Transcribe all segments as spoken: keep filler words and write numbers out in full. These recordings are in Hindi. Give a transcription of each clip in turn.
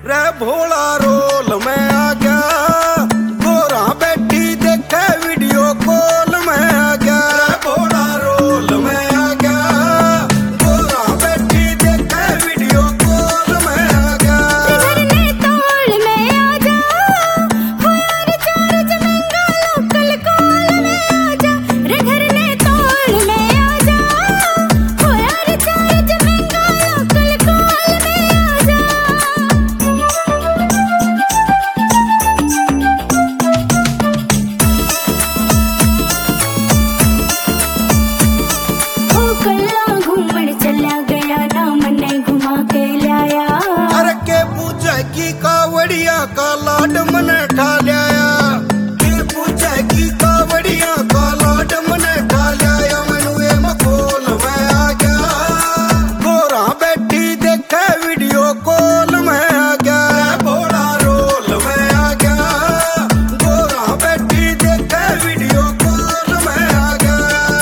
रे भोला रोल में आ गया, गोरा बैठी देखे वीडियो कॉल में आ गया। रे भोला रोल में आ गया, गोरा बैठी देखे वीडियो कॉल में आ गया। घरने तोड़ में आ जा, हो यार चार्ज महंगा लोकल कॉल में आ जा। रे घरने तोड़ में आ जा, हो यार चार्ज महंगा लोकल कॉल में आ जा। कल्ला घूमन चला गया ना मने घुमा के लाया। अरे के पूछे की कावड़िया का लाड मने ठा लिया, के पूछे की कावड़िया का लाड मने ठा लिया। मैनू ए मखोल में आ गया, गोरा बैठी देखे वीडियो कॉल में आ गया। भोला रोल में आ गया, गोरा बैठी देखे वीडियो कॉल में आ गया।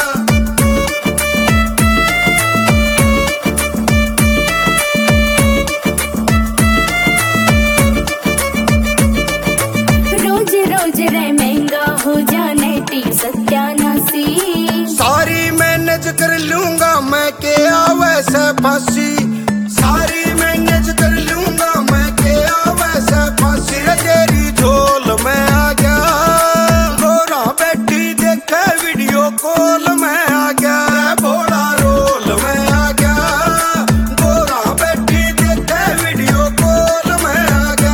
रोज रोज रे महंगा हो जाने टी सत्यानाशी। सारी मैनेज कर लूंगा मैं के आवे से फांसी, सारी मैनेज कर लूंगा मैं के आवे से फांसी। रे तेरी झोल में आ गया, गोरा बैठी देखे वीडियो कॉल में आ गया। भोला रोल में आ गया, गोरा बैठी देखे वीडियो कॉल में आ गया।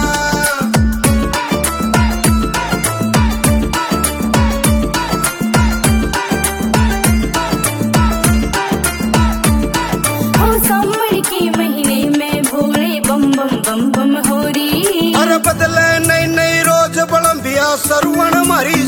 हो सावन के महीने में भोले बम बम बम बम हो रही। अरे बदले नहीं नहीं रोज बलम्बिया सरवण मारी